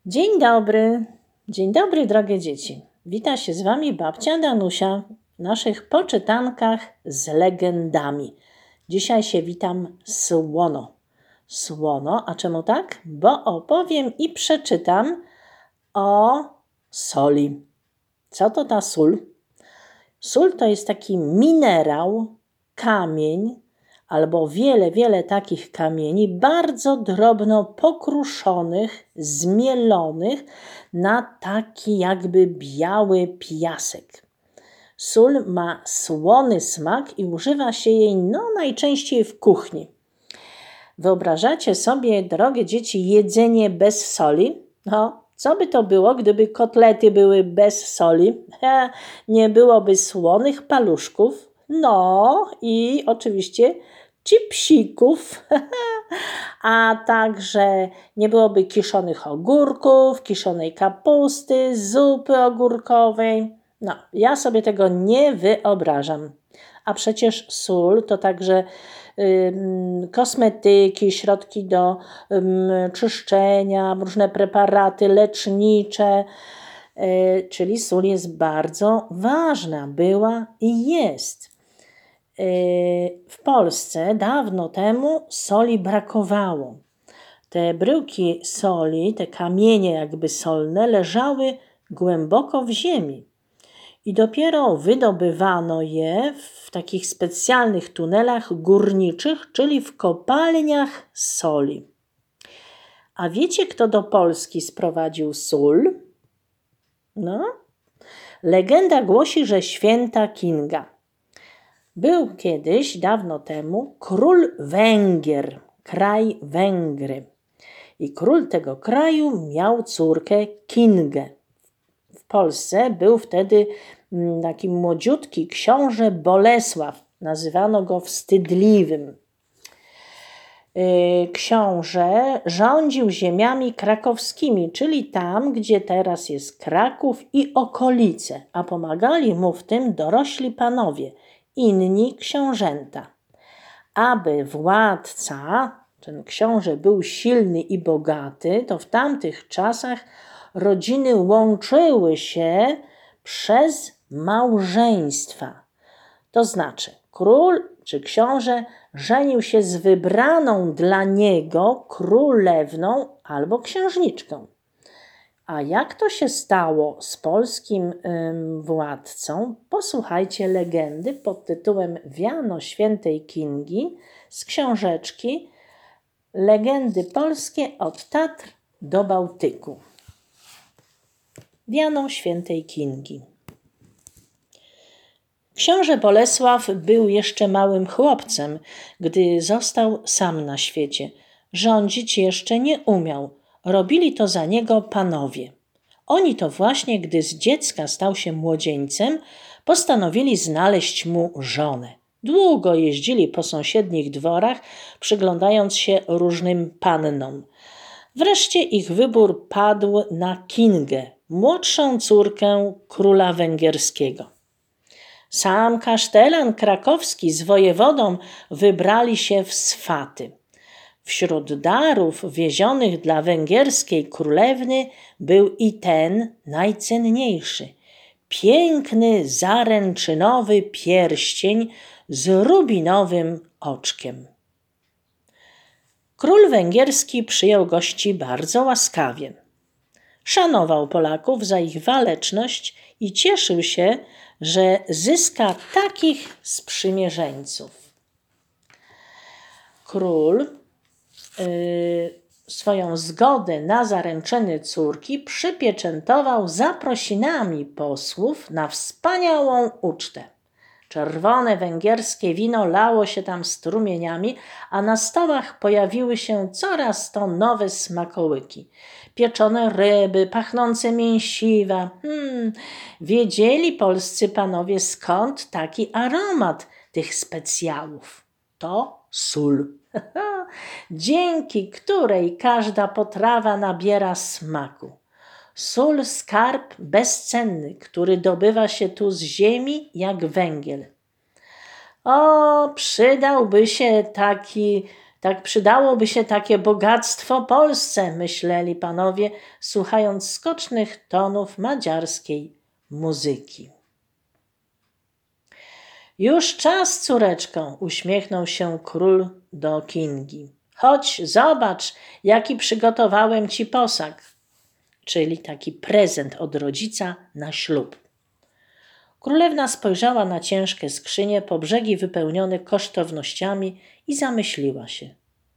Dzień dobry drogie dzieci. Wita się z Wami babcia Danusia w naszych poczytankach z legendami. Dzisiaj się witam słono. Słono, a czemu tak? Bo opowiem i przeczytam o soli. Co to ta sól? Sól to jest taki minerał, kamień, albo wiele takich kamieni, bardzo drobno pokruszonych, zmielonych na taki jakby biały piasek. Sól ma słony smak i używa się jej najczęściej w kuchni. Wyobrażacie sobie, drogie dzieci, jedzenie bez soli? Co by to było, gdyby kotlety były bez soli? Nie byłoby słonych paluszków, i oczywiście chipsików, a także nie byłoby kiszonych ogórków, kiszonej kapusty, zupy ogórkowej. Ja sobie tego nie wyobrażam. A przecież sól to także kosmetyki, środki do czyszczenia, różne preparaty lecznicze, czyli sól jest bardzo ważna, była i jest. W Polsce dawno temu soli brakowało. Te bryłki soli, te kamienie jakby solne leżały głęboko w ziemi i dopiero wydobywano je w takich specjalnych tunelach górniczych, czyli w kopalniach soli. A wiecie, kto do Polski sprowadził sól? Legenda głosi, że święta Kinga. Był kiedyś, dawno temu, król Węgier, kraj Węgry. I król tego kraju miał córkę Kingę. W Polsce był wtedy taki młodziutki książę Bolesław. Nazywano go Wstydliwym. Książę rządził ziemiami krakowskimi, czyli tam, gdzie teraz jest Kraków i okolice, a pomagali mu w tym dorośli panowie, inni książęta. Aby władca, ten książę, był silny i bogaty, to w tamtych czasach rodziny łączyły się przez małżeństwa. To znaczy, król czy książę żenił się z wybraną dla niego królewną albo księżniczką. A jak to się stało z polskim władcą? Posłuchajcie legendy pod tytułem Wiano świętej Kingi z książeczki Legendy polskie od Tatr do Bałtyku. Wiano świętej Kingi. Książę Bolesław był jeszcze małym chłopcem, gdy został sam na świecie. Rządzić jeszcze nie umiał. Robili to za niego panowie. Oni to właśnie, gdy z dziecka stał się młodzieńcem, postanowili znaleźć mu żonę. Długo jeździli po sąsiednich dworach, przyglądając się różnym pannom. Wreszcie ich wybór padł na Kingę, młodszą córkę króla węgierskiego. Sam kasztelan krakowski z wojewodą wybrali się w swaty. Wśród darów wiezionych dla węgierskiej królewny był i ten najcenniejszy. Piękny, zaręczynowy pierścień z rubinowym oczkiem. Król węgierski przyjął gości bardzo łaskawie. Szanował Polaków za ich waleczność i cieszył się, że zyska takich sprzymierzeńców. Król swoją zgodę na zaręczyny córki przypieczętował zaprosinami posłów na wspaniałą ucztę. Czerwone węgierskie wino lało się tam strumieniami, a na stołach pojawiły się coraz to nowe smakołyki. Pieczone ryby, pachnące mięsiwa. Wiedzieli polscy panowie, skąd taki aromat tych specjałów. To sól, dzięki której każda potrawa nabiera smaku. Sól skarb bezcenny, który dobywa się tu z ziemi jak węgiel. Przydałby się taki Tak przydałoby się takie bogactwo Polsce, myśleli panowie, słuchając skocznych tonów madziarskiej muzyki. Już czas, córeczko, uśmiechnął się król do Kingi. Chodź, zobacz, jaki przygotowałem ci posag, czyli taki prezent od rodzica na ślub. Królewna spojrzała na ciężkie skrzynie, po brzegi wypełnione kosztownościami i zamyśliła się.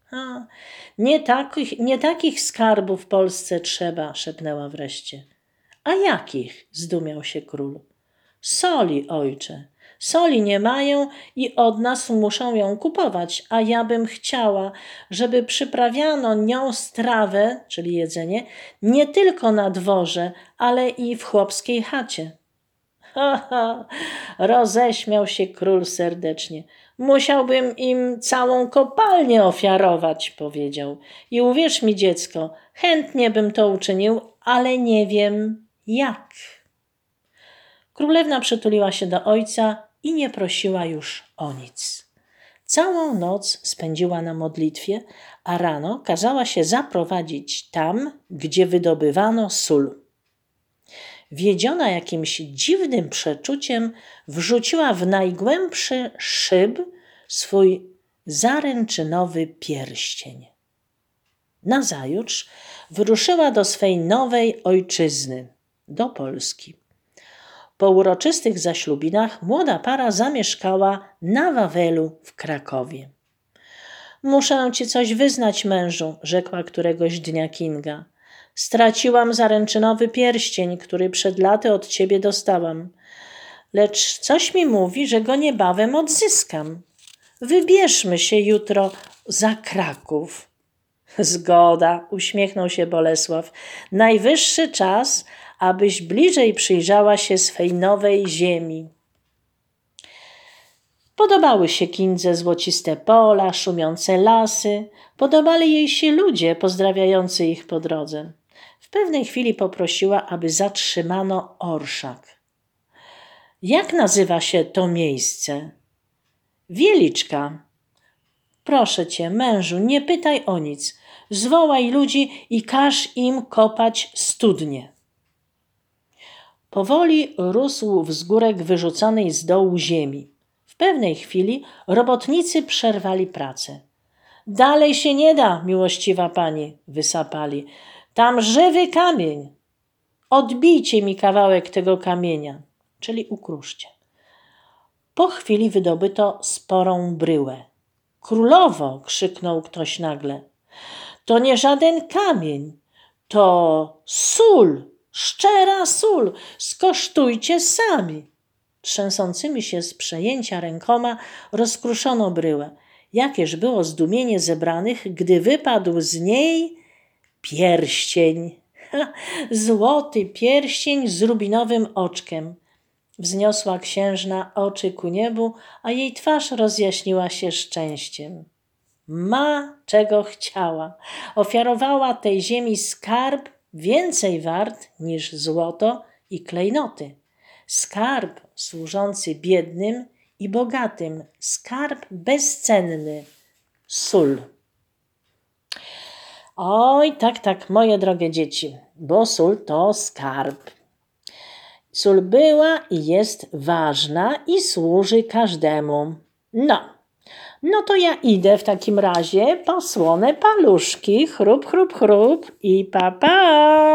Nie takich skarbów w Polsce trzeba, szepnęła wreszcie. A jakich? Zdumiał się król. Soli, ojcze. Soli nie mają i od nas muszą ją kupować, a ja bym chciała, żeby przyprawiano nią strawę, czyli jedzenie, nie tylko na dworze, ale i w chłopskiej chacie. Roześmiał się król serdecznie. Musiałbym im całą kopalnię ofiarować, powiedział. I uwierz mi, dziecko, chętnie bym to uczynił, ale nie wiem jak. Królewna przytuliła się do ojca i nie prosiła już o nic. Całą noc spędziła na modlitwie, a rano kazała się zaprowadzić tam, gdzie wydobywano sól. Wiedziona jakimś dziwnym przeczuciem, wrzuciła w najgłębszy szyb swój zaręczynowy pierścień. Nazajutrz wyruszyła do swej nowej ojczyzny, do Polski. Po uroczystych zaślubinach młoda para zamieszkała na Wawelu w Krakowie. Muszę ci coś wyznać, mężu, rzekła któregoś dnia Kinga. Straciłam zaręczynowy pierścień, który przed laty od ciebie dostałam. Lecz coś mi mówi, że go niebawem odzyskam. Wybierzmy się jutro za Kraków. Zgoda, uśmiechnął się Bolesław. Najwyższy czas, abyś bliżej przyjrzała się swej nowej ziemi. Podobały się Kindze złociste pola, szumiące lasy. Podobali jej się ludzie pozdrawiający ich po drodze. W pewnej chwili poprosiła, aby zatrzymano orszak. Jak nazywa się to miejsce? Wieliczka. Proszę cię, mężu, nie pytaj o nic. Zwołaj ludzi i każ im kopać studnie. Powoli rósł wzgórek wyrzuconej z dołu ziemi. W pewnej chwili robotnicy przerwali pracę. Dalej się nie da, miłościwa pani, wysapali. Tam żywy kamień. Odbijcie mi kawałek tego kamienia, czyli ukruszcie. Po chwili wydobyto sporą bryłę. Królowo, krzyknął ktoś nagle. To nie żaden kamień, to sól, szczera sól, skosztujcie sami. Trzęsącymi się z przejęcia rękoma rozkruszono bryłę. Jakież było zdumienie zebranych, gdy wypadł z niej pierścień. Złoty pierścień z rubinowym oczkiem. Wzniosła księżna oczy ku niebu, a jej twarz rozjaśniła się szczęściem. Ma czego chciała. Ofiarowała tej ziemi skarb więcej wart niż złoto i klejnoty. Skarb służący biednym i bogatym. Skarb bezcenny. Sól. Oj, tak, moje drogie dzieci, bo sól to skarb. Sól była i jest ważna i służy każdemu. No to ja idę w takim razie po słone paluszki, chrup, chrup, chrup i pa, pa.